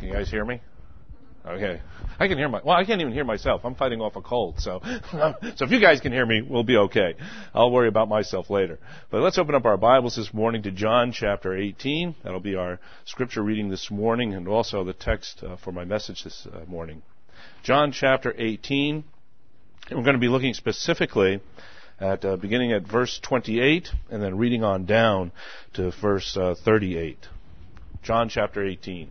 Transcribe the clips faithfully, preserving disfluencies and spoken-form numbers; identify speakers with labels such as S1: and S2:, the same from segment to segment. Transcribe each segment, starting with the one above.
S1: Can you guys hear me? Okay. I can hear my, well, I can't even hear myself. I'm fighting off a cold, so, so if you guys can hear me, we'll be okay. I'll worry about myself later. But let's open up our Bibles this morning to John chapter eighteen. That'll be our scripture reading this morning and also the text uh, for my message this uh, morning. John chapter eighteen. And we're going to be looking specifically at uh, beginning at verse twenty-eight and then reading on down to verse uh, thirty-eight. John chapter eighteen.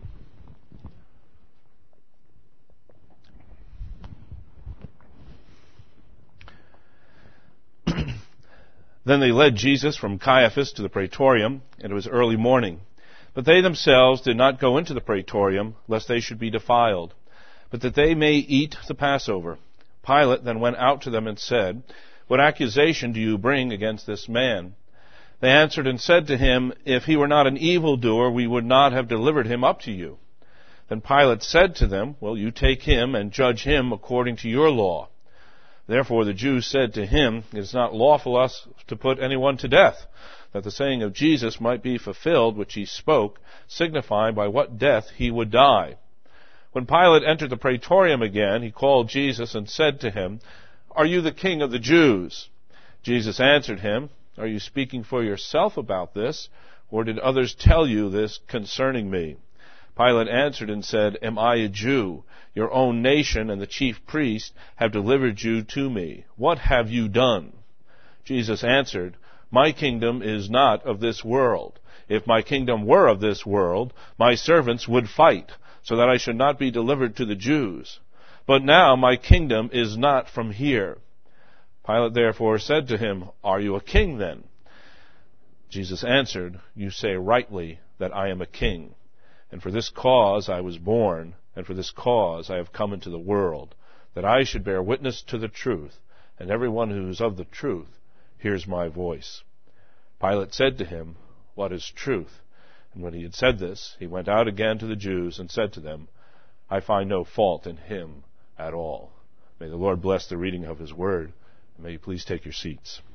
S1: Then they led Jesus from Caiaphas to the praetorium, and it was early morning. But they themselves did not go into the praetorium, lest they should be defiled, but that they may eat the Passover. Pilate then went out to them and said, "What accusation do you bring against this man?" They answered and said to him, "If he were not an evildoer, we would not have delivered him up to you." Then Pilate said to them, "Well, you take him and judge him according to your law." Therefore the Jews said to him, "It is not lawful us to put anyone to death, that the saying of Jesus might be fulfilled, which he spoke, signifying by what death he would die." When Pilate entered the praetorium again, he called Jesus and said to him, "Are you the king of the Jews?" Jesus answered him, "Are you speaking for yourself about this, or did others tell you this concerning me?" Pilate answered and said, "Am I a Jew? Your own nation and the chief priests have delivered you to me. What have you done?" Jesus answered, "My kingdom is not of this world. If my kingdom were of this world, my servants would fight, so that I should not be delivered to the Jews. But now my kingdom is not from here." Pilate therefore said to him, "Are you a king then?" Jesus answered, "You say rightly that I am a king. And for this cause I was born, and for this cause I have come into the world, that I should bear witness to the truth, and everyone who is of the truth hears my voice." Pilate said to him, "What is truth?" And when he had said this, he went out again to the Jews and said to them, "I find no fault in him at all." May the Lord bless the reading of his word, and may you please take your seats.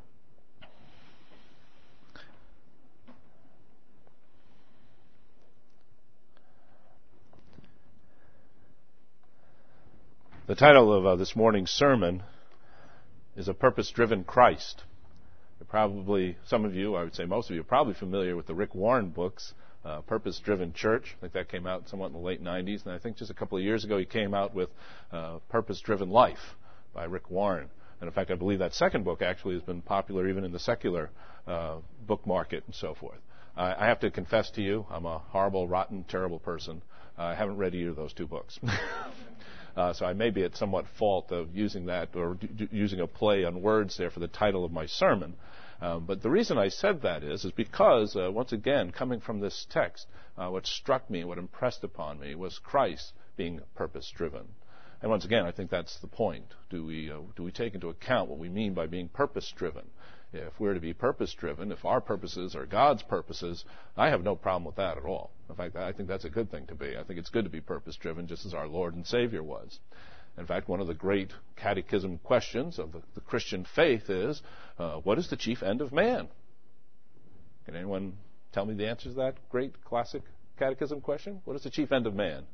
S1: The title of uh, this morning's sermon is A Purpose-Driven Christ. You're probably, some of you, I would say most of you, are probably familiar with the Rick Warren books, uh, Purpose-Driven Church. I think that came out somewhat in the late nineties. And I think just a couple of years ago he came out with uh, Purpose-Driven Life by Rick Warren. And in fact, I believe that second book actually has been popular even in the secular uh, book market and so forth. Uh, I have to confess to you, I'm a horrible, rotten, terrible person. Uh, I haven't read either of those two books. Uh, so I may be at somewhat fault of using that or d- d- using a play on words there for the title of my sermon. Um, but the reason I said that is, is because, uh, once again, coming from this text, uh, what struck me, what impressed upon me was Christ being purpose-driven. And once again, I think that's the point. Do we, uh, do we take into account what we mean by being purpose-driven? If we're to be purpose-driven, if our purposes are God's purposes, I have no problem with that at all. In fact, I think that's a good thing to be. I think it's good to be purpose-driven, just as our Lord and Savior was. In fact, one of the great catechism questions of the, the Christian faith is, uh, what is the chief end of man? Can anyone tell me the answer to that great classic catechism question? What is the chief end of man?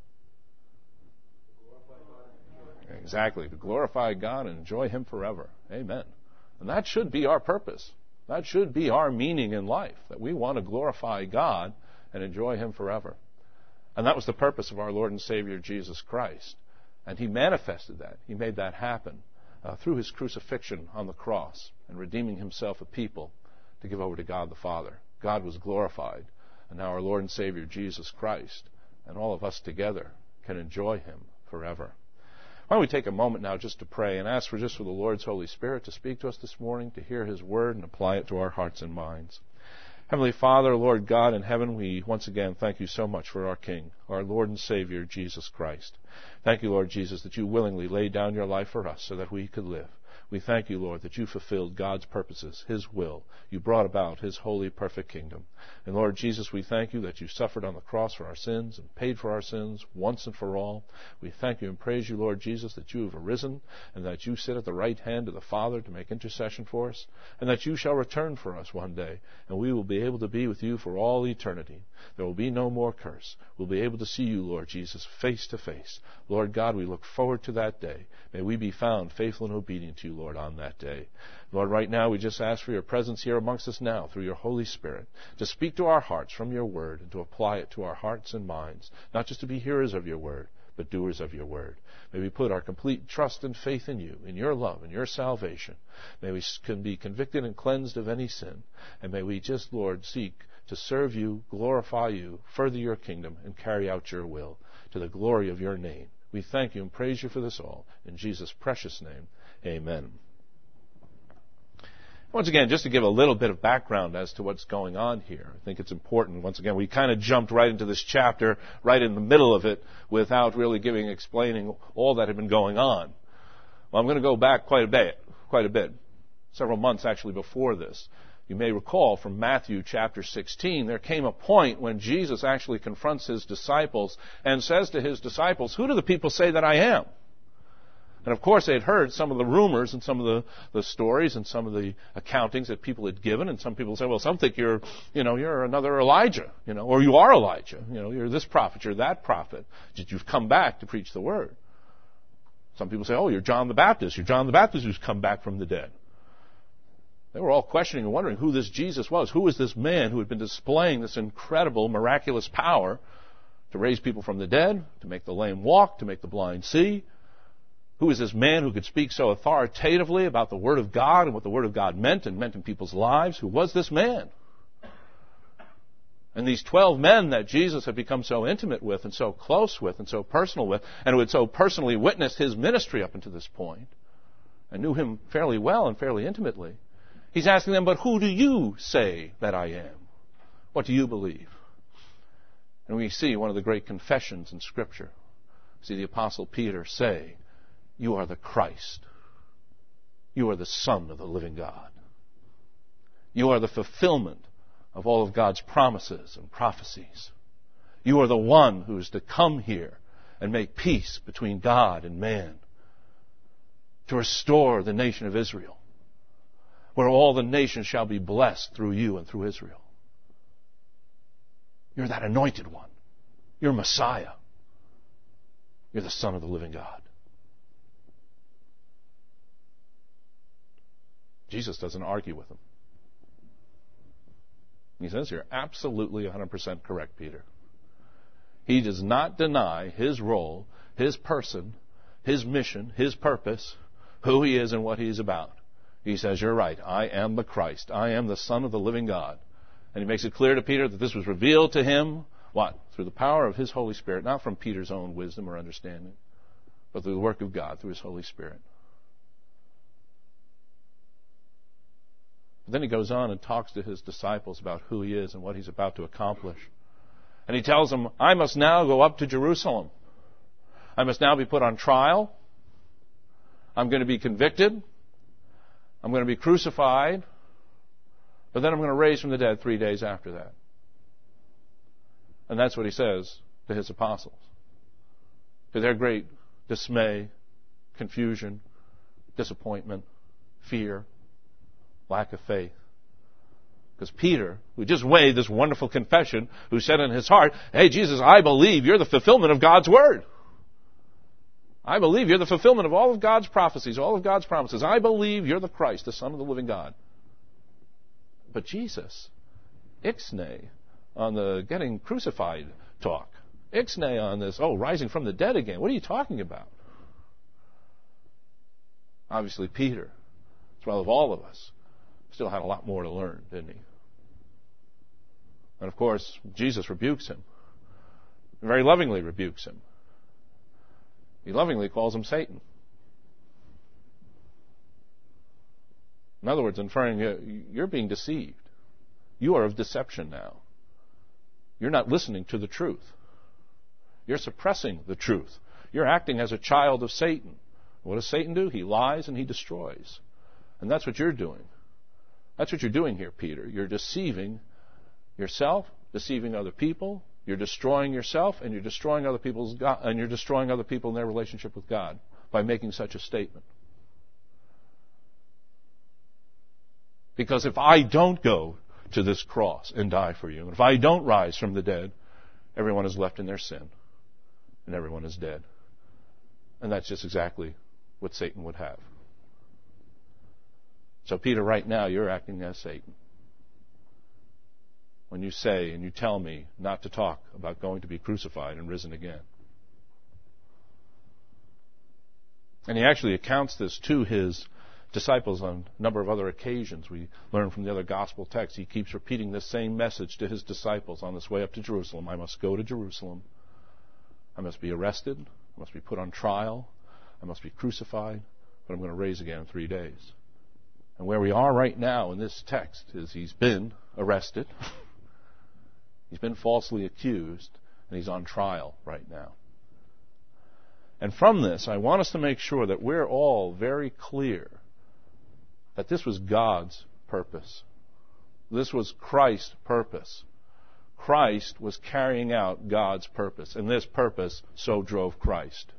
S1: Exactly, to glorify God and enjoy Him forever. Amen. And that should be our purpose. That should be our meaning in life, that we want to glorify God and enjoy Him forever. And that was the purpose of our Lord and Savior Jesus Christ. And He manifested that. He made that happen uh, through His crucifixion on the cross and redeeming Himself a people to give over to God the Father. God was glorified. And now our Lord and Savior Jesus Christ and all of us together can enjoy Him forever. Why don't we take a moment now just to pray and ask for just for the Lord's Holy Spirit to speak to us this morning, to hear His Word and apply it to our hearts and minds. Heavenly Father, Lord God in heaven, we once again thank You so much for our King, our Lord and Savior, Jesus Christ. Thank You, Lord Jesus, that You willingly laid down Your life for us so that we could live. We thank you, Lord, that you fulfilled God's purposes, His will. You brought about His holy, perfect kingdom. And Lord Jesus, we thank you that you suffered on the cross for our sins and paid for our sins once and for all. We thank you and praise you, Lord Jesus, that you have arisen and that you sit at the right hand of the Father to make intercession for us, and that you shall return for us one day, and we will be able to be with you for all eternity. There will be no more curse. We'll be able to see you, Lord Jesus, face to face. Lord God, we look forward to that day. May we be found faithful and obedient to you, Lord, on that day. Lord, right now we just ask for your presence here amongst us now through your Holy Spirit to speak to our hearts from your word and to apply it to our hearts and minds, not just to be hearers of your word, but doers of your word. May we put our complete trust and faith in you, in your love, in your salvation. May we can be convicted and cleansed of any sin. And may we just, Lord, seek to serve you, glorify you, further your kingdom, and carry out your will to the glory of your name. We thank you and praise you for this all. In Jesus' precious name, amen. Once again, just to give a little bit of background as to what's going on here, I think it's important. Once again, we kind of jumped right into this chapter, right in the middle of it, without really giving, explaining all that had been going on. Well, I'm going to go back quite a bit, quite a bit, several months actually before this. You may recall from Matthew chapter sixteen, there came a point when Jesus actually confronts his disciples and says to his disciples, "Who do the people say that I am?" And of course, they had heard some of the rumors and some of the, the stories and some of the accountings that people had given. And some people say, well, some think you're, you know, you're another Elijah, you know, or you are Elijah. You know, you're this prophet, you're that prophet. You've come back to preach the word. Some people say, oh, you're John the Baptist. You're John the Baptist who's come back from the dead. They were all questioning and wondering who this Jesus was. Who was this man who had been displaying this incredible, miraculous power to raise people from the dead, to make the lame walk, to make the blind see? Who was this man who could speak so authoritatively about the Word of God and what the Word of God meant and meant in people's lives? Who was this man? And these twelve men that Jesus had become so intimate with and so close with and so personal with, and who had so personally witnessed his ministry up until this point, and knew him fairly well and fairly intimately, he's asking them, but who do you say that I am? What do you believe? And we see one of the great confessions in Scripture. We see the Apostle Peter say, you are the Christ. You are the Son of the living God. You are the fulfillment of all of God's promises and prophecies. You are the one who is to come here and make peace between God and man, to restore the nation of Israel, where all the nations shall be blessed through you and through Israel. You're that anointed one. You're Messiah. You're the Son of the living God. Jesus doesn't argue with him. He says, you're absolutely one hundred percent correct, Peter. He does not deny his role, his person, his mission, his purpose, who he is and what he's about. He says, you're right, I am the Christ. I am the Son of the living God. And he makes it clear to Peter that this was revealed to him, what? Through the power of his Holy Spirit, not from Peter's own wisdom or understanding, but through the work of God, through his Holy Spirit. But then he goes on and talks to his disciples about who he is and what he's about to accomplish. And he tells them, I must now go up to Jerusalem. I must now be put on trial. I'm going to be convicted. I'm going to be crucified. But then I'm going to raise from the dead three days after that. And that's what he says to his apostles. To their great dismay, confusion, disappointment, fear, lack of faith. Because Peter, who just made this wonderful confession, who said in his heart, hey, Jesus, I believe you're the fulfillment of God's word. I believe you're the fulfillment of all of God's prophecies, all of God's promises. I believe you're the Christ, the Son of the living God. But Jesus, ixnay on the getting crucified talk. Ixnay on this, oh, rising from the dead again. What are you talking about? Obviously, Peter, as well as all of us, still had a lot more to learn, didn't he? And of course, Jesus rebukes him. Very lovingly rebukes him. He lovingly calls him Satan. In other words, inferring you're being deceived. You are of deception now. You're not listening to the truth. You're suppressing the truth. You're acting as a child of Satan. What does Satan do? He lies and he destroys. And that's what you're doing. That's what you're doing here, Peter. You're deceiving yourself, deceiving other people. You're destroying yourself, and you're destroying other people's God, and you're destroying other people in their relationship with God by making such a statement. Because if I don't go to this cross and die for you, and if I don't rise from the dead, everyone is left in their sin, and everyone is dead. And that's just exactly what Satan would have. So, Peter, right now, you're acting as Satan. When you say and you tell me not to talk about going to be crucified and risen again. And he actually accounts this to his disciples on a number of other occasions. We learn from the other gospel texts. He keeps repeating this same message to his disciples on this way up to Jerusalem. I must go to Jerusalem. I must be arrested. I must be put on trial. I must be crucified. But I'm going to rise again in three days. And where we are right now in this text is he's been arrested. He's been falsely accused, and he's on trial right now. And from this, I want us to make sure that we're all very clear that this was God's purpose. This was Christ's purpose. Christ was carrying out God's purpose, and this purpose so drove Christ.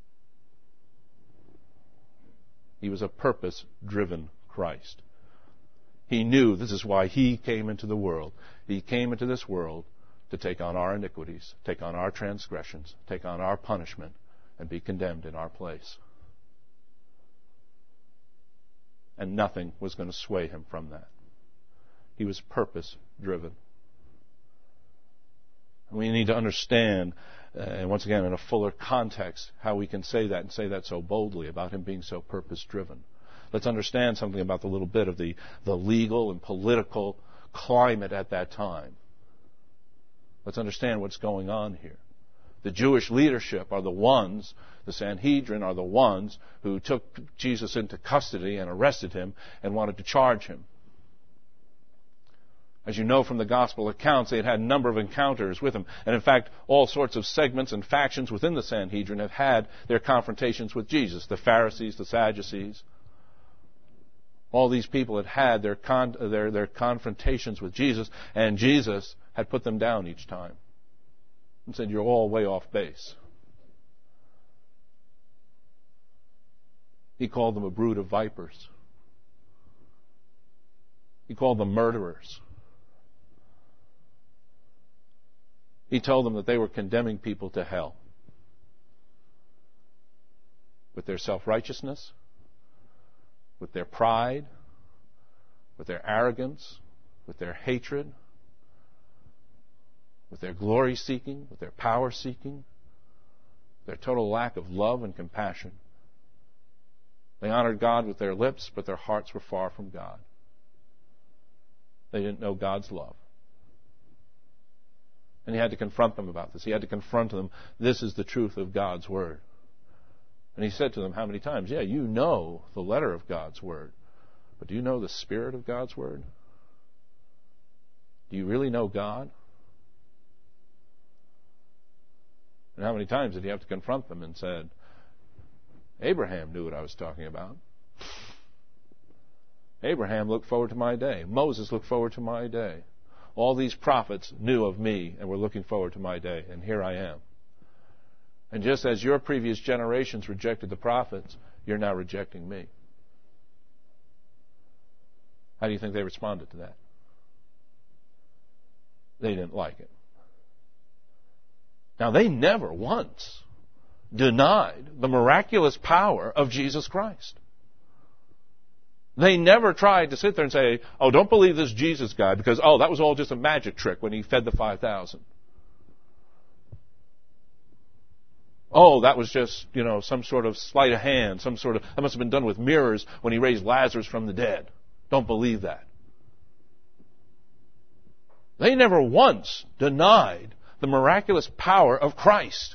S1: He was a purpose-driven Christ. He knew this is why he came into the world. He came into this world to take on our iniquities, take on our transgressions, take on our punishment, and be condemned in our place. And nothing was going to sway him from that. He was purpose-driven. We need to understand, uh, and once again in a fuller context, how we can say that and say that so boldly about him being so purpose-driven. Let's understand something about the little bit of the, the legal and political climate at that time. Let's understand what's going on here. The Jewish leadership are the ones, the Sanhedrin are the ones who took Jesus into custody and arrested him and wanted to charge him. As you know from the gospel accounts, they had had a number of encounters with him. And in fact, all sorts of segments and factions within the Sanhedrin have had their confrontations with Jesus. The Pharisees, the Sadducees. All these people had had their, con- their, their confrontations with Jesus, and Jesus had put them down each time and said, you're all way off base. He called them a brood of vipers. He called them murderers. He told them that they were condemning people to hell with their self-righteousness, with their pride, with their arrogance, with their hatred, with their glory-seeking, with their power-seeking, their total lack of love and compassion. They honored God with their lips, but their hearts were far from God. They didn't know God's love. And he had to confront them about this. He had to confront them, this is the truth of God's Word. And he said to them how many times? Yeah, you know the letter of God's Word. But do you know the spirit of God's Word? Do you really know God? And how many times did he have to confront them and said, Abraham knew what I was talking about. Abraham looked forward to my day. Moses looked forward to my day. All these prophets knew of me and were looking forward to my day. And here I am. And just as your previous generations rejected the prophets, you're now rejecting me. How do you think they responded to that? They didn't like it. Now, they never once denied the miraculous power of Jesus Christ. They never tried to sit there and say, oh, don't believe this Jesus guy because, oh, that was all just a magic trick when he fed the five thousand. Oh, that was just, you know, some sort of sleight of hand, some sort of, that must have been done with mirrors when he raised Lazarus from the dead. Don't believe that. They never once denied the miraculous power of Christ.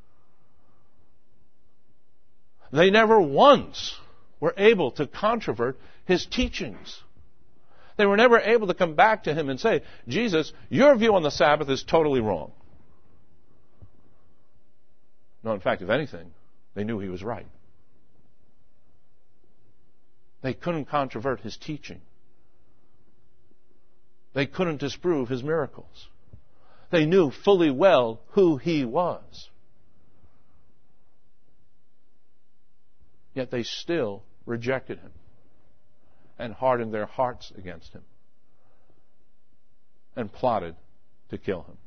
S1: They never once were able to controvert his teachings. They were never able to come back to him and say, Jesus, your view on the Sabbath is totally wrong. No, in fact, if anything, they knew he was right. They couldn't controvert his teaching. They couldn't disprove his miracles. They knew fully well who he was. Yet they still rejected him and hardened their hearts against him and plotted to kill him.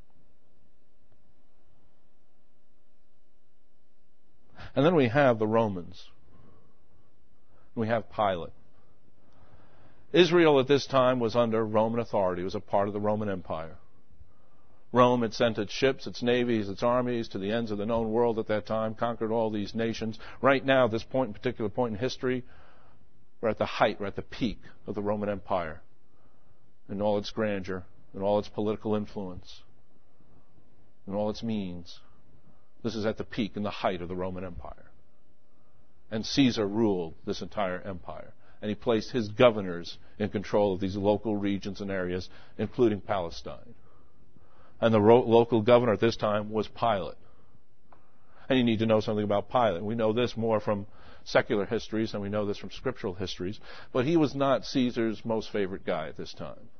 S1: And then we have the Romans. We have Pilate. Israel at this time was under Roman authority. It was a part of the Roman Empire. Rome had sent its ships, its navies, its armies to the ends of the known world at that time, conquered all these nations. Right now, at this point, particular point in history, we're at the height, we're at the peak of the Roman Empire in all its grandeur, in all its political influence, in all its means. This is at the peak and the height of the Roman Empire. And Caesar ruled this entire empire. And he placed his governors in control of these local regions and areas, including Palestine. And the ro- local governor at this time was Pilate. And you need to know something about Pilate. We know this more from secular histories than we know this from scriptural histories. But he was not Caesar's most favorite guy at this time.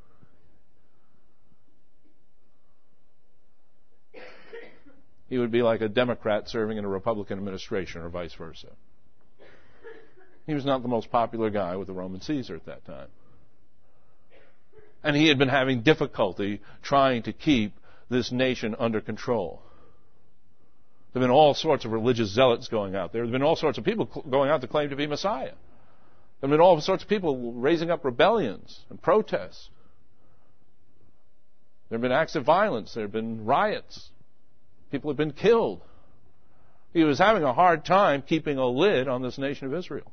S1: He would be like a Democrat serving in a Republican administration or vice versa. He was not the most popular guy with the Roman Caesar at that time. And he had been having difficulty trying to keep this nation under control. There have been all sorts of religious zealots going out there. There have been all sorts of people going out to claim to be Messiah. There have been all sorts of people raising up rebellions and protests. There have been acts of violence. There have been riots. People have been killed. He was having a hard time keeping a lid on this nation of Israel.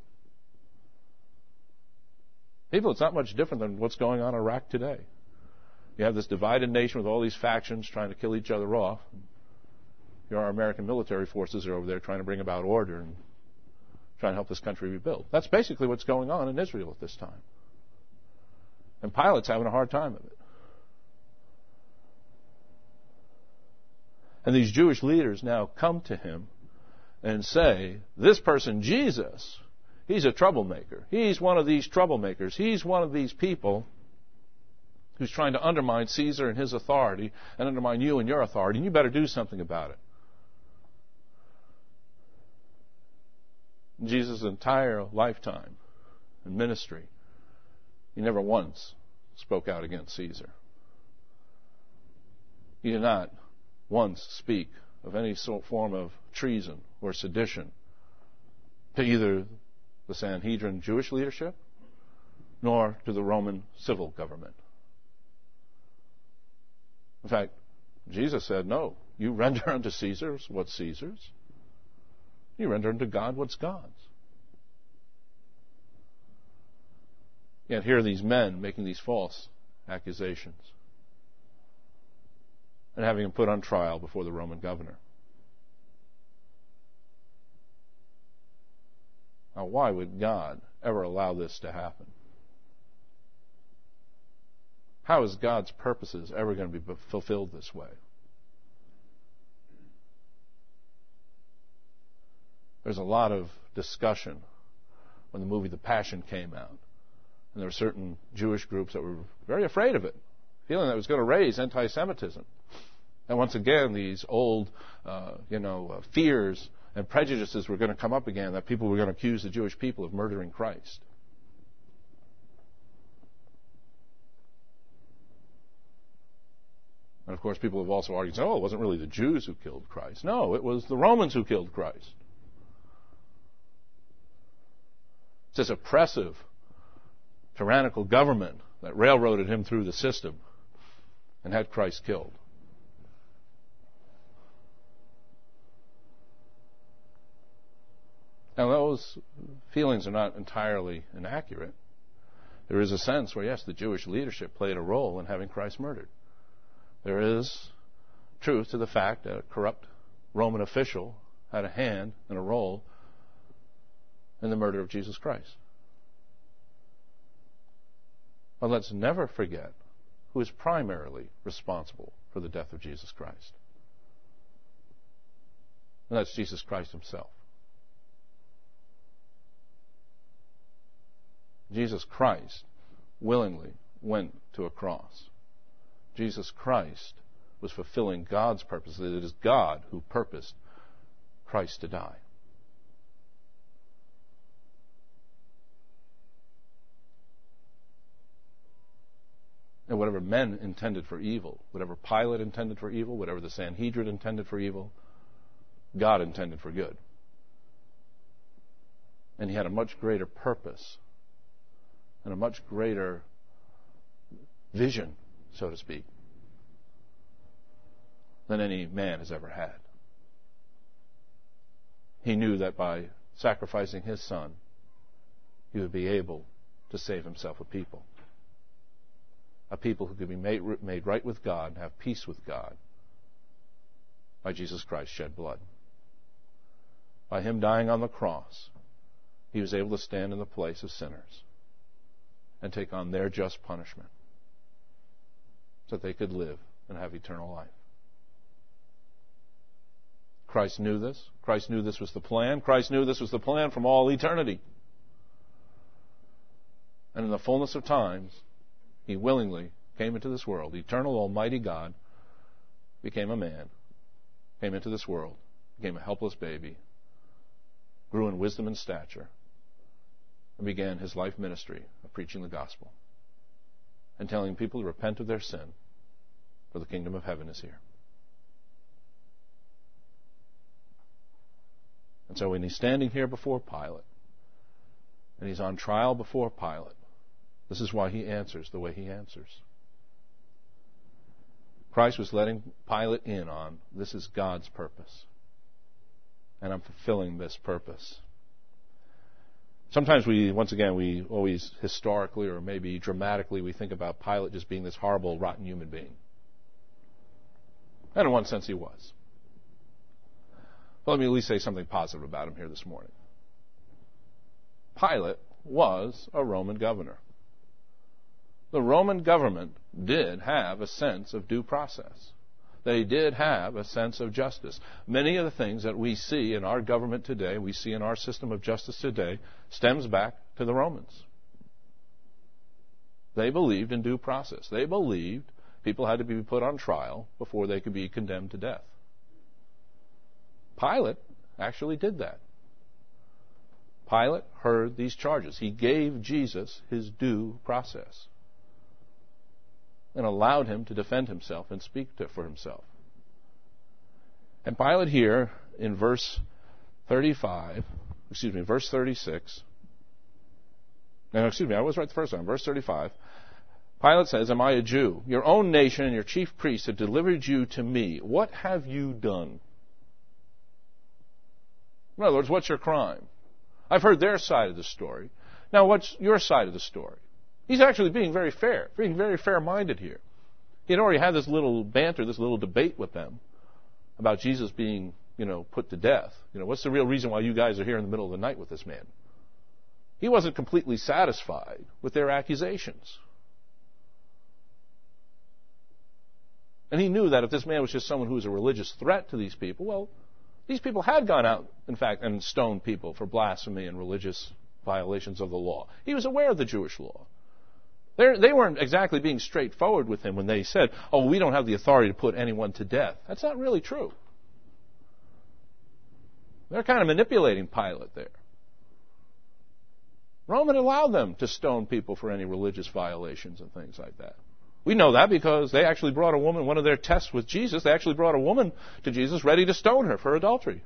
S1: People, it's not much different than what's going on in Iraq today. You have this divided nation with all these factions trying to kill each other off. Here our American military forces are over there trying to bring about order and trying to help this country rebuild. That's basically what's going on in Israel at this time. And Pilate's having a hard time of it. And these Jewish leaders now come to him and say, this person, Jesus, he's a troublemaker. He's one of these troublemakers. He's one of these people who's trying to undermine Caesar and his authority and undermine you and your authority, and you better do something about it. In Jesus' entire lifetime and ministry, he never once spoke out against Caesar. He did not once speak of any sort form of treason or sedition to either the Sanhedrin Jewish leadership nor to the Roman civil government. In fact, Jesus said, no, you render unto Caesar what's Caesar's. You render unto God what's God's. Yet here are these men making these false accusations and having him put on trial before the Roman governor. Now, why would God ever allow this to happen? How is God's purposes ever going to be fulfilled this way? There's a lot of discussion when the movie The Passion came out. And there were certain Jewish groups that were very afraid of it, feeling that it was going to raise anti-Semitism. And once again, these old, uh, you know, uh, fears and prejudices were going to come up again, that people were going to accuse the Jewish people of murdering Christ. And of course, people have also argued, oh, it wasn't really the Jews who killed Christ. No, it was the Romans who killed Christ. It's this oppressive, tyrannical government that railroaded him through the system and had Christ killed. Now, those feelings are not entirely inaccurate. There is a sense where, yes, the Jewish leadership played a role in having Christ murdered. There is truth to the fact that a corrupt Roman official had a hand and a role in the murder of Jesus Christ. But let's never forget who is primarily responsible for the death of Jesus Christ. And that's Jesus Christ himself. Jesus Christ willingly went to a cross. Jesus Christ was fulfilling God's purpose. It is God who purposed Christ to die. And whatever men intended for evil, whatever Pilate intended for evil, whatever the Sanhedrin intended for evil, God intended for good. And he had a much greater purpose and a much greater vision, so to speak, than any man has ever had. He knew that by sacrificing his son, he would be able to save himself a people. A people who could be made, made right with God and have peace with God by Jesus Christ's shed blood. By him dying on the cross, he was able to stand in the place of sinners and take on their just punishment so that they could live and have eternal life. Christ knew this. Christ knew this was the plan. Christ knew this was the plan from all eternity. And in the fullness of times, he willingly came into this world. The eternal, almighty God became a man, came into this world, became a helpless baby, grew in wisdom and stature, and began his life ministry of preaching the gospel and telling people to repent of their sin, for the kingdom of heaven is here. And so when he's standing here before Pilate, and he's on trial before Pilate, this is why he answers the way he answers. Christ was letting Pilate in on, this is God's purpose, and I'm fulfilling this purpose. Sometimes we, once again, we always historically or maybe dramatically, we think about Pilate just being this horrible, rotten human being. And in one sense he was. But let me at least say something positive about him here this morning. Pilate was a Roman governor. The Roman government did have a sense of due process. They did have a sense of justice. Many of the things that we see in our government today, we see in our system of justice today, stems back to the Romans. They believed in due process. They believed people had to be put on trial before they could be condemned to death. Pilate actually did that. Pilate heard these charges. He gave Jesus his due process and allowed him to defend himself and speak to, for himself. And Pilate here in verse thirty-five, excuse me, verse thirty-six, no, excuse me, I was right the first time, verse thirty-five, Pilate says, "Am I a Jew? Your own nation and your chief priests have delivered you to me. What have you done?" In other words, what's your crime? I've heard their side of the story. Now, what's your side of the story? He's actually being very fair, being very fair-minded here. He had already had this little banter, this little debate with them about Jesus being, you know, put to death. You know, what's the real reason why you guys are here in the middle of the night with this man? He wasn't completely satisfied with their accusations. And he knew that if this man was just someone who was a religious threat to these people, well, these people had gone out, in fact, and stoned people for blasphemy and religious violations of the law. He was aware of the Jewish law. They're, they weren't exactly being straightforward with him when they said, oh, we don't have the authority to put anyone to death. That's not really true. They're kind of manipulating Pilate there. Rome had allowed them to stone people for any religious violations and things like that. We know that because they actually brought a woman, one of their tests with Jesus, they actually brought a woman to Jesus ready to stone her for adultery.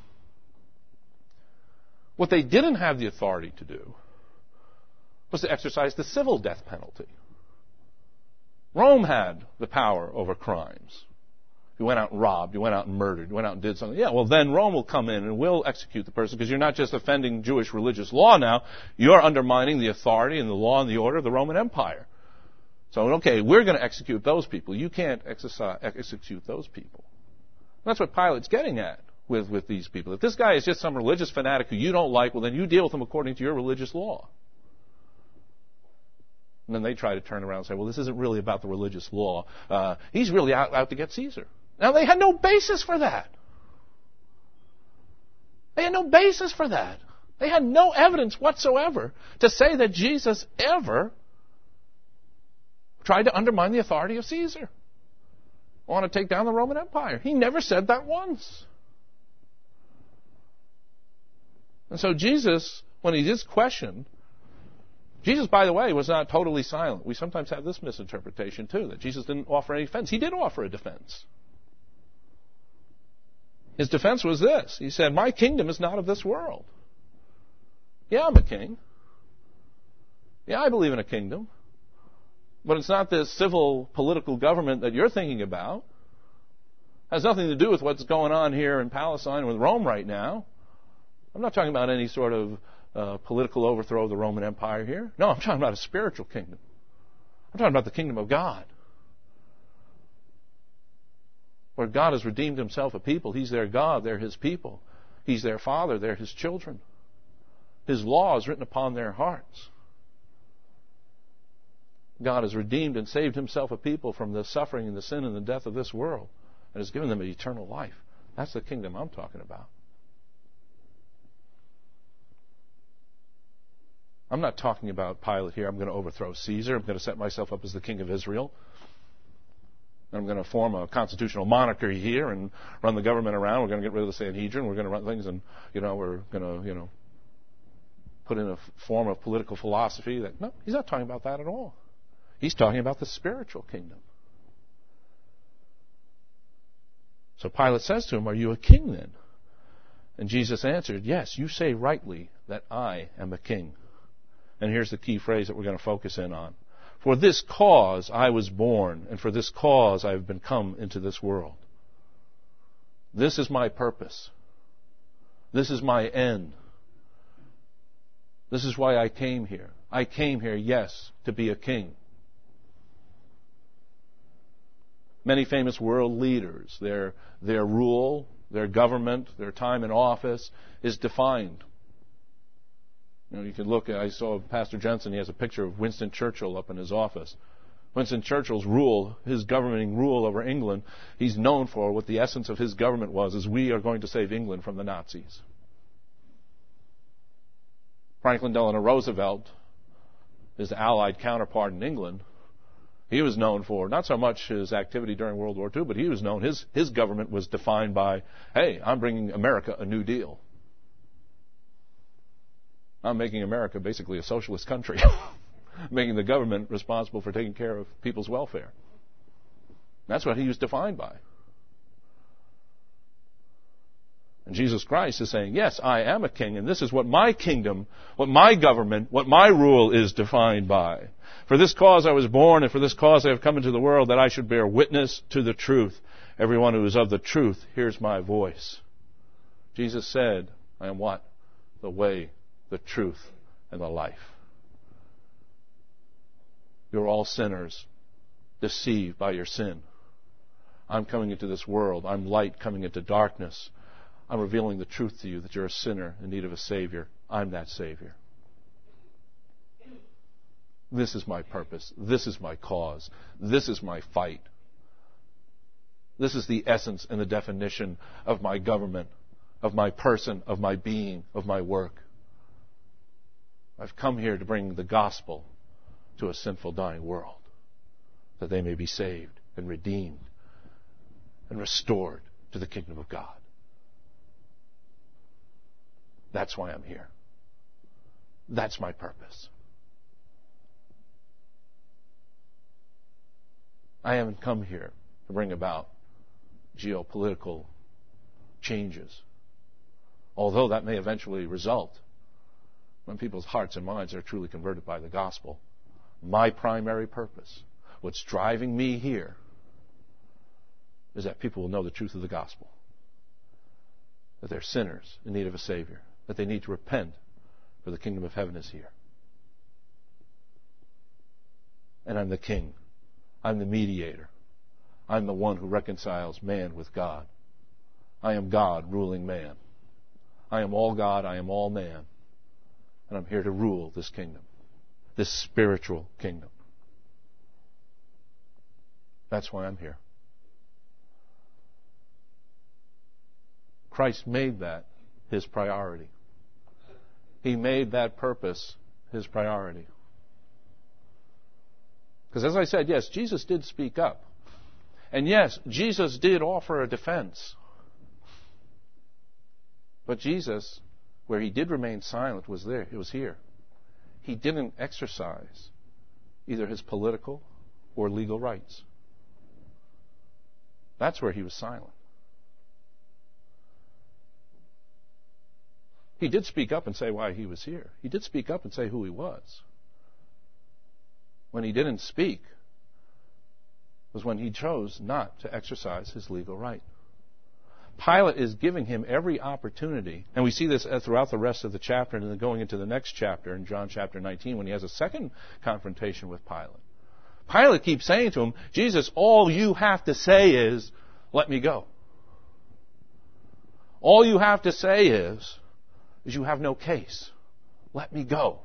S1: What they didn't have the authority to do was to exercise the civil death penalty. Rome had the power over crimes. You went out and robbed, you went out and murdered, you went out and did something. Yeah, well then Rome will come in and will execute the person because you're not just offending Jewish religious law now, you're undermining the authority and the law and the order of the Roman Empire. So, okay, we're going to execute those people. You can't exercise, execute those people. That's what Pilate's getting at with, with these people. If this guy is just some religious fanatic who you don't like, well then you deal with him according to your religious law. And then they try to turn around and say, well, this isn't really about the religious law. Uh, he's really out, out to get Caesar. Now, they had no basis for that. They had no basis for that. They had no evidence whatsoever to say that Jesus ever tried to undermine the authority of Caesar. Want to take down the Roman Empire. He never said that once. And so Jesus, when he is questioned, Jesus, by the way, was not totally silent. We sometimes have this misinterpretation, too, that Jesus didn't offer any defense. He did offer a defense. His defense was this. He said, my kingdom is not of this world. Yeah, I'm a king. Yeah, I believe in a kingdom. But it's not this civil political government that you're thinking about. It has nothing to do with what's going on here in Palestine with Rome right now. I'm not talking about any sort of uh, political overthrow of the Roman Empire here. No, I'm talking about a spiritual kingdom. I'm talking about the kingdom of God. Where God has redeemed himself a people. He's their God, they're his people. He's their Father, they're his children. His law is written upon their hearts. God has redeemed and saved himself a people from the suffering and the sin and the death of this world and has given them an eternal life. That's the kingdom I'm talking about. I'm not talking about Pilate here. I'm going to overthrow Caesar. I'm going to set myself up as the king of Israel. I'm going to form a constitutional monarchy here and run the government around. We're going to get rid of the Sanhedrin. We're going to run things, and you know, we're going to, you know, put in a form of political philosophy. That no, he's not talking about that at all. He's talking about the spiritual kingdom. So Pilate says to him, "Are you a king then?" And Jesus answered, "Yes, you say rightly that I am a king." And here's the key phrase that we're going to focus in on. For this cause I was born, and for this cause I have been come into this world. This is my purpose. This is my end. This is why I came here. I came here, yes, to be a king. Many famous world leaders, their, their rule, their government, their time in office is defined. You know, you can look, I saw Pastor Jensen, he has a picture of Winston Churchill up in his office. Winston Churchill's rule, his governing rule over England, he's known for what the essence of his government was, is we are going to save England from the Nazis. Franklin Delano Roosevelt, his Allied counterpart in England, he was known for not so much his activity during World War Two, but he was known, his, his government was defined by, hey, I'm bringing America a new deal. I'm making America basically a socialist country, making the government responsible for taking care of people's welfare. That's what he was defined by. And Jesus Christ is saying, yes, I am a king, and this is what my kingdom, what my government, what my rule is defined by. For this cause I was born, and for this cause I have come into the world, that I should bear witness to the truth. Everyone who is of the truth hears my voice. Jesus said, I am what? The way, the truth, and the life. You're all sinners, deceived by your sin. I'm coming into this world. I'm light coming into darkness. I'm revealing the truth to you that you're a sinner in need of a Savior. I'm that Savior. This is my purpose. This is my cause. This is my fight. This is the essence and the definition of my government, of my person, of my being, of my work. I've come here to bring the gospel to a sinful, dying world, that they may be saved and redeemed and restored to the kingdom of God. That's why I'm here. That's my purpose. I haven't come here to bring about geopolitical changes, although that may eventually result when people's hearts and minds are truly converted by the gospel. My primary purpose, what's driving me here, is that people will know the truth of the gospel. That they're sinners in need of a Savior. That they need to repent, for the kingdom of heaven is here. And I'm the king. I'm the mediator. I'm the one who reconciles man with God. I am God ruling man. I am all God. I am all man. And I'm here to rule this kingdom, this spiritual kingdom. That's why I'm here. Christ made that his priority. he made that purpose his priority. Because as I said, yes, Jesus did speak up. And yes, Jesus did offer a defense. But Jesus, where he did remain silent, was there. It was here. He didn't exercise either his political or legal rights. That's where he was silent. He did speak up and say why he was here. He did speak up and say who he was. When he didn't speak was when he chose not to exercise his legal right. Pilate is giving him every opportunity, and we see this throughout the rest of the chapter, and then going into the next chapter in John chapter nineteen when he has a second confrontation with Pilate. Pilate keeps saying to him, Jesus, all you have to say is, let me go. All you have to say is, is you have no case. Let me go.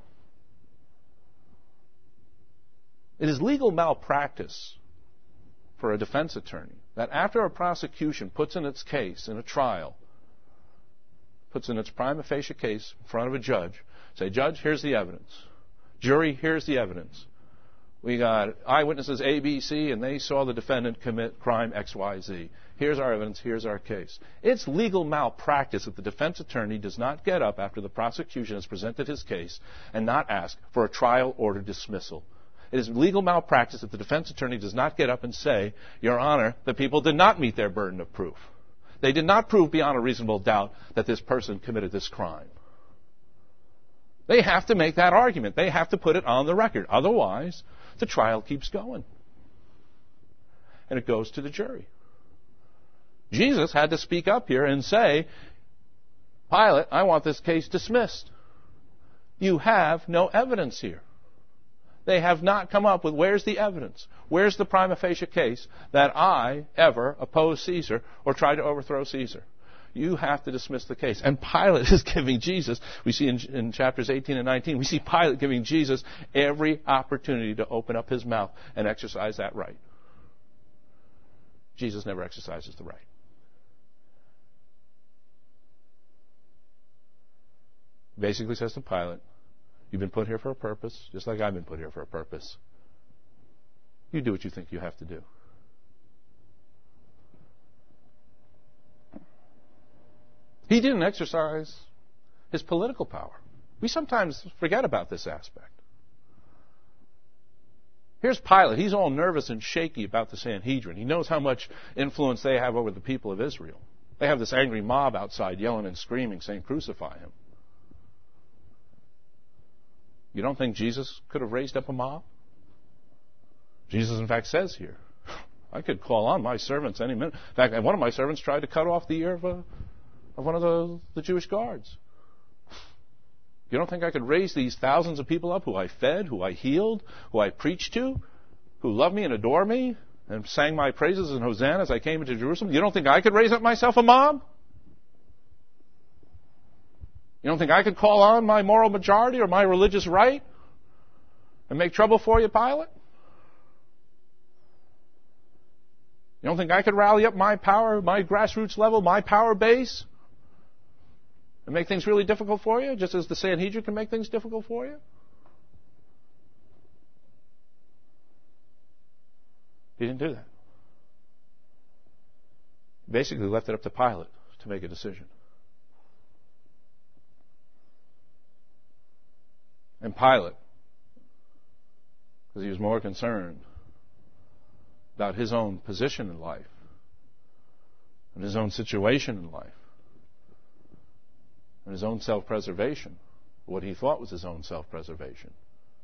S1: It is legal malpractice for a defense attorney that after a prosecution puts in its case in a trial, puts in its prima facie case in front of a judge, say, Judge, here's the evidence. Jury, here's the evidence. We got eyewitnesses A, B, C, and they saw the defendant commit crime X, Y, Z. Here's our evidence. Here's our case. It's legal malpractice if the defense attorney does not get up after the prosecution has presented his case and not ask for a trial order dismissal. It is legal malpractice if the defense attorney does not get up and say, Your Honor, the people did not meet their burden of proof. They did not prove beyond a reasonable doubt that this person committed this crime. They have to make that argument. They have to put it on the record. Otherwise, the trial keeps going. And it goes to the jury. Jesus had to speak up here and say, Pilate, I want this case dismissed. You have no evidence here. They have not come up with where's the evidence, where's the prima facie case that I ever opposed Caesar or tried to overthrow Caesar. You have to dismiss the case. And Pilate is giving Jesus, we see in, in chapters eighteen and nineteen, we see Pilate giving Jesus every opportunity to open up his mouth and exercise that right. Jesus never exercises the right. Basically says to Pilate, you've been put here for a purpose, just like I've been put here for a purpose. You do what you think you have to do. He didn't exercise his political power. We sometimes forget about this aspect. Here's Pilate. He's all nervous and shaky about the Sanhedrin. He knows how much influence they have over the people of Israel. They have this angry mob outside yelling and screaming, saying, crucify him. You don't think Jesus could have raised up a mob? Jesus, in fact, says here, I could call on my servants any minute. In fact, one of my servants tried to cut off the ear of, a, of one of the, the Jewish guards. You don't think I could raise these thousands of people up who I fed, who I healed, who I preached to, who love me and adore me, and sang my praises and Hosanna as I came into Jerusalem? You don't think I could raise up myself a mob? You don't think I could call on my moral majority or my religious right and make trouble for you, Pilate? You don't think I could rally up my power, my grassroots level, my power base and make things really difficult for you, just as the Sanhedrin can make things difficult for you? He didn't do that. He basically left it up to Pilate to make a decision. And Pilate, because he was more concerned about his own position in life and his own situation in life and his own self-preservation, what he thought was his own self-preservation,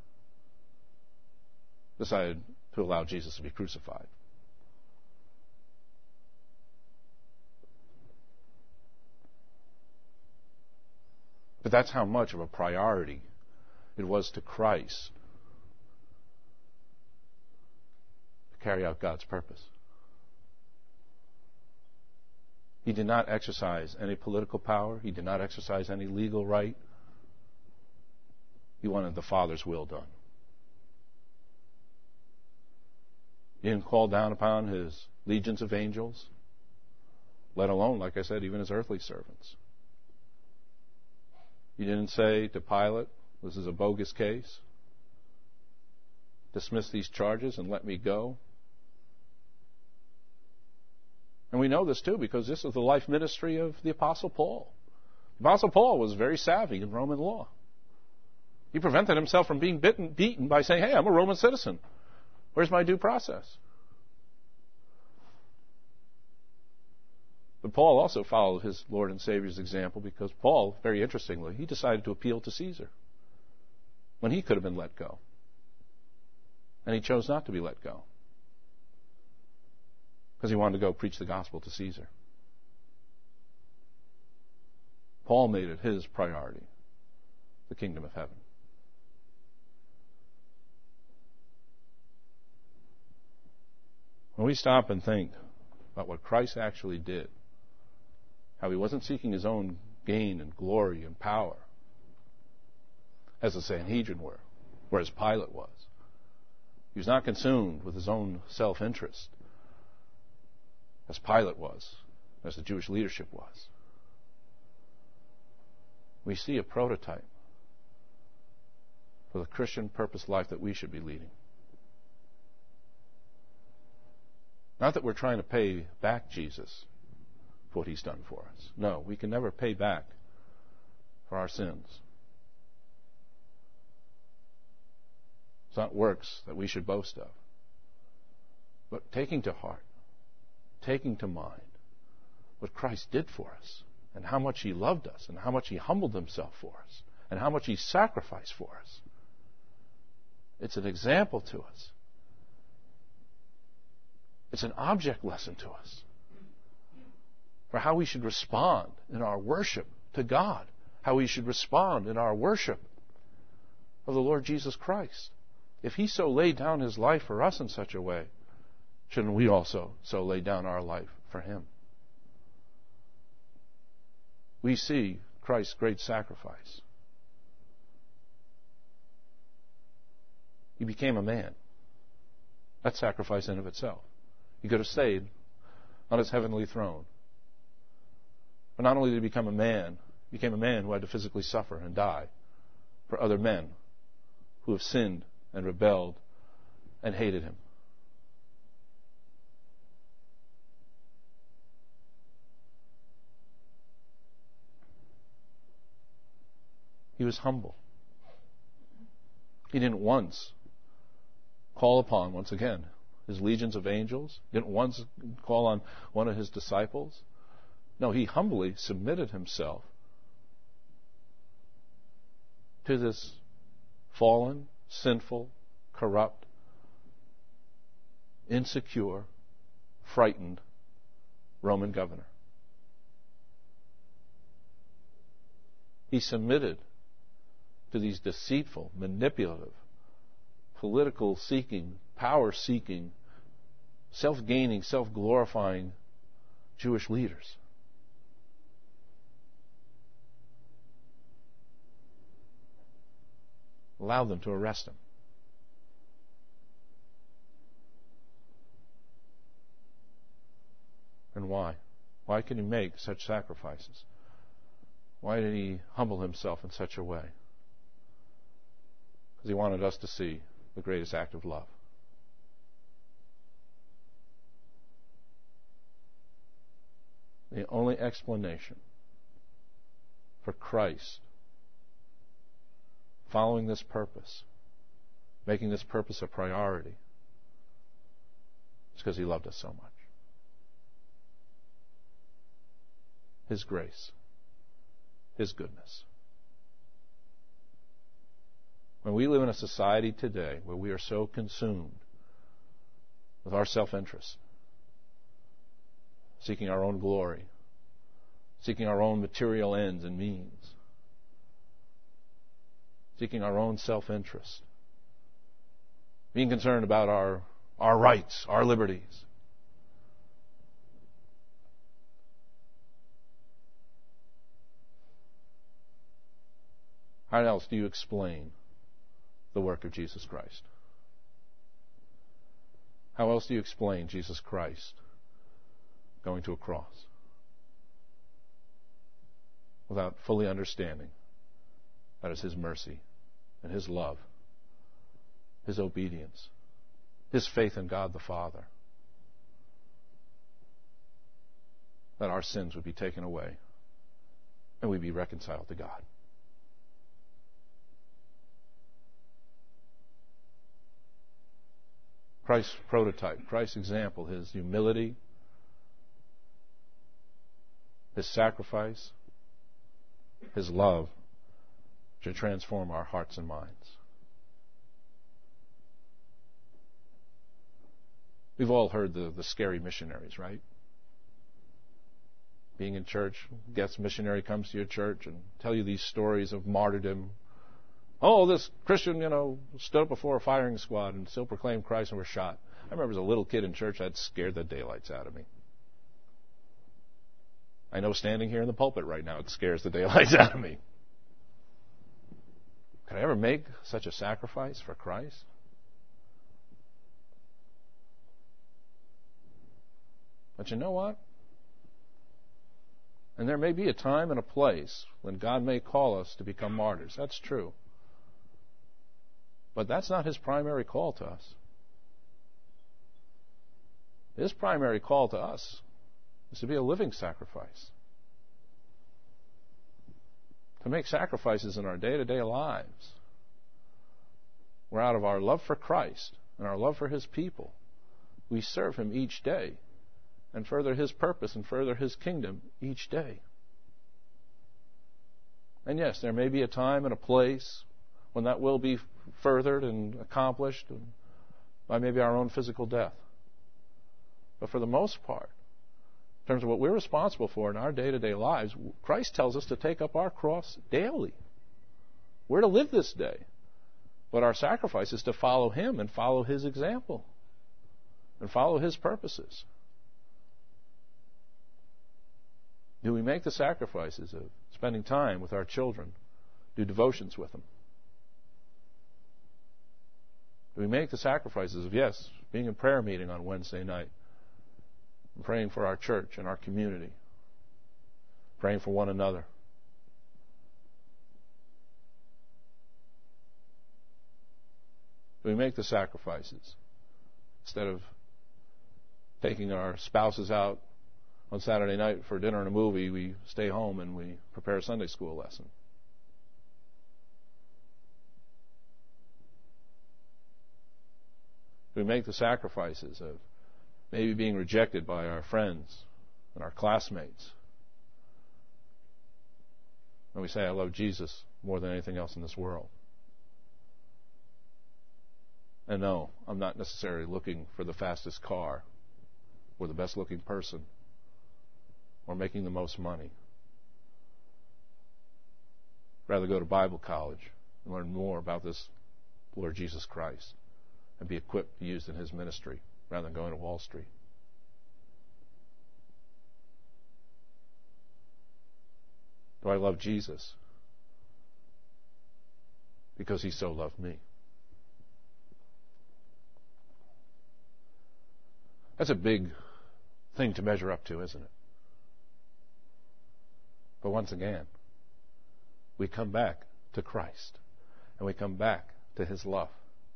S1: decided to allow Jesus to be crucified. But that's how much of a priority it was to Christ to carry out God's purpose. He did not exercise any political power. He did not exercise any legal right. He wanted the Father's will done. He didn't call down upon his legions of angels, let alone, like I said, even his earthly servants. He didn't say to Pilate, this is a bogus case. Dismiss these charges and let me go. And we know this too because this is the life ministry of the Apostle Paul. The Apostle Paul was very savvy in Roman law. He prevented himself from being bitten, beaten by saying, hey, I'm a Roman citizen. Where's my due process? But Paul also followed his Lord and Savior's example because Paul, very interestingly, he decided to appeal to Caesar when he could have been let go. And he chose not to be let go because he wanted to go preach the gospel to Caesar. Paul made it his priority, the kingdom of heaven. When we stop and think about what Christ actually did, how he wasn't seeking his own gain and glory and power, as the Sanhedrin were, whereas Pilate was. He was not consumed with his own self-interest, as Pilate was, as the Jewish leadership was. We see a prototype for the Christian purpose life that we should be leading. Not that we're trying to pay back Jesus for what he's done for us. No, we can never pay back for our sins. It's not works that we should boast of. But taking to heart, taking to mind what Christ did for us, and how much he loved us, and how much he humbled himself for us, and how much he sacrificed for us. It's an example to us. It's an object lesson to us for how we should respond in our worship to God, how we should respond in our worship of the Lord Jesus Christ. If he so laid down his life for us in such a way, shouldn't we also so lay down our life for him? We see Christ's great sacrifice. He became a man. That's sacrifice in of itself. He could have stayed on his heavenly throne. But not only did he become a man, he became a man who had to physically suffer and die for other men who have sinned and rebelled and hated him. He was humble. He didn't once call upon, once again, his legions of angels. He didn't once call on one of his disciples. No, he humbly submitted himself to this fallen, sinful, corrupt, insecure, frightened Roman governor. He submitted to these deceitful, manipulative, political-seeking, power-seeking, self-gaining, self-glorifying Jewish leaders. Allowed them to arrest him. And why? Why can he make such sacrifices? Why did he humble himself in such a way? Because he wanted us to see the greatest act of love. The only explanation for Christ following this purpose, making this purpose a priority, is because he loved us so much. His grace, his goodness. When we live in a society today where we are so consumed with our self-interest, seeking our own glory, seeking our own material ends and means, seeking our own self-interest, being concerned about our, our rights, our liberties, how else do you explain the work of Jesus Christ? How else do you explain Jesus Christ going to a cross without fully understanding That is His mercy and His love, His obedience, His faith in God the Father, that our sins would be taken away and we'd be reconciled to God. Christ's prototype, Christ's example, His humility, His sacrifice, His love should transform our hearts and minds. We've all heard the, the scary missionaries, right? Being in church, guest missionary comes to your church and tell you these stories of martyrdom. Oh, this Christian, you know, stood up before a firing squad and still proclaimed Christ and was shot. I remember as a little kid in church, that scared the daylights out of me. I know standing here in the pulpit right now, it scares the daylights out of me. Could I ever make such a sacrifice for Christ? But you know what? And there may be a time and a place when God may call us to become martyrs. That's true. But that's not His primary call to us. His primary call to us is to be a living sacrifice. To make sacrifices in our day-to-day lives. Where out of our love for Christ and our love for His people, we serve Him each day and further His purpose and further His kingdom each day. And yes, there may be a time and a place when that will be furthered and accomplished by maybe our own physical death. But for the most part, in terms of what we're responsible for in our day-to-day lives, Christ tells us to take up our cross daily. We're to live this day. But our sacrifice is to follow Him and follow His example and follow His purposes. Do we make the sacrifices of spending time with our children, do devotions with them? Do we make the sacrifices of, yes, being in prayer meeting on Wednesday night, and praying for our church and our community, praying for one another? Do we make the sacrifices? Instead of taking our spouses out on Saturday night for dinner and a movie, we stay home and we prepare a Sunday school lesson. Do we make the sacrifices of maybe being rejected by our friends and our classmates? And we say, I love Jesus more than anything else in this world. And no, I'm not necessarily looking for the fastest car or the best looking person or making the most money. Rather go to Bible college and learn more about this Lord Jesus Christ and be equipped to use in His ministry rather than going to Wall Street. Do I love Jesus because He so loved me? That's a big thing to measure up to, isn't it? But once again, we come back to Christ, and we come back to His love.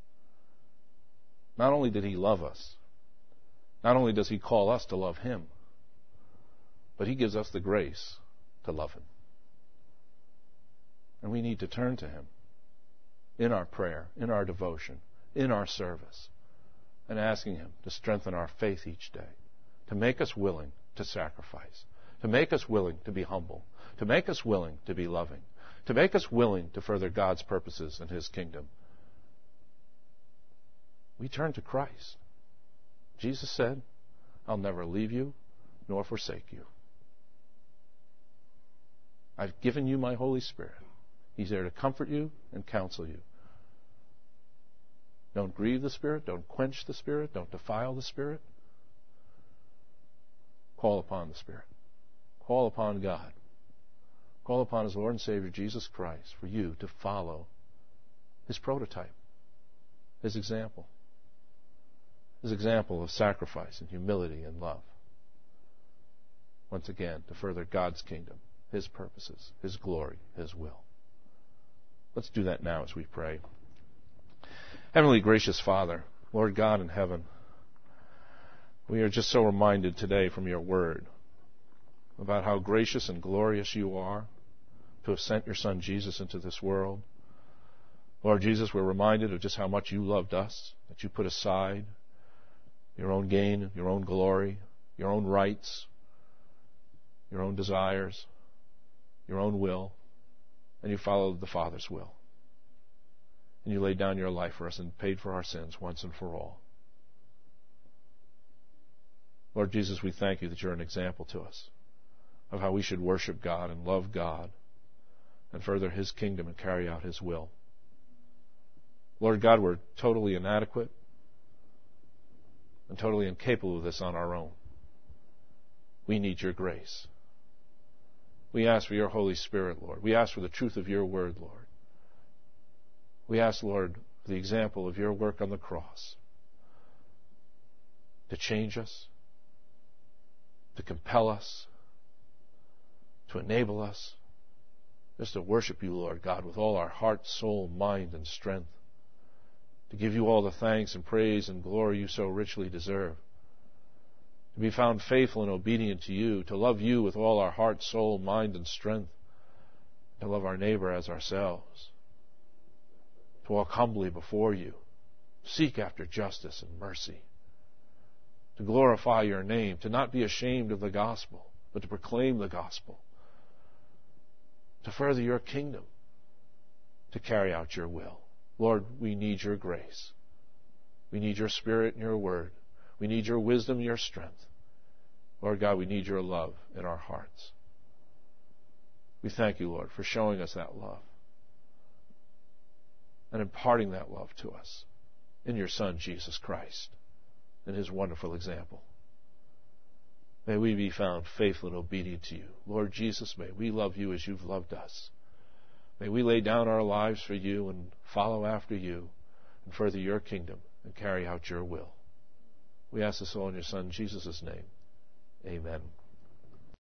S1: Not only did He love us, not only does He call us to love Him, but He gives us the grace to love Him. And we need to turn to Him in our prayer, in our devotion, in our service, and asking Him to strengthen our faith each day, to make us willing to sacrifice, to make us willing to be humble, to make us willing to be loving, to make us willing to further God's purposes in His kingdom. We turn to Christ. Jesus said, I'll never leave you nor forsake you. I've given you my Holy Spirit. He's there to comfort you and counsel you. Don't grieve the Spirit. Don't quench the Spirit. Don't defile the Spirit. Call upon the Spirit. Call upon God. Call upon His Lord and Savior, Jesus Christ, for you to follow His prototype, His example. His example of sacrifice and humility and love. Once again, to further God's kingdom, His purposes, His glory, His will. Let's do that now as we pray. Heavenly gracious Father, Lord God in heaven, we are just so reminded today from your word about how gracious and glorious you are to have sent your Son Jesus into this world. Lord Jesus, we're reminded of just how much you loved us, that you put aside your own gain, your own glory, your own rights, your own desires, your own will, and you followed the Father's will. And you laid down your life for us and paid for our sins once and for all. Lord Jesus, we thank you that you're an example to us of how we should worship God and love God and further his kingdom and carry out his will. Lord God, we're totally inadequate and totally incapable of this on our own. We need your grace. We ask for your Holy Spirit, Lord. We ask for the truth of your word, Lord. We ask, Lord, for the example of your work on the cross to change us, to compel us, to enable us just to worship you, Lord God, with all our heart, soul, mind, and strength, to give you all the thanks and praise and glory you so richly deserve, to be found faithful and obedient to you, to love you with all our heart, soul, mind, and strength, to love our neighbor as ourselves, to walk humbly before you, seek after justice and mercy, to glorify your name, to not be ashamed of the gospel, but to proclaim the gospel, to further your kingdom, to carry out your will. Lord, we need your grace. We need your Spirit and your word. We need your wisdom and your strength. Lord God, we need your love in our hearts. We thank you, Lord, for showing us that love and imparting that love to us in your Son, Jesus Christ, and his wonderful example. May we be found faithful and obedient to you. Lord Jesus, may we love you as you've loved us. May we lay down our lives for you and follow after you and further your kingdom and carry out your will. We ask this all in your Son, Jesus' name. Amen.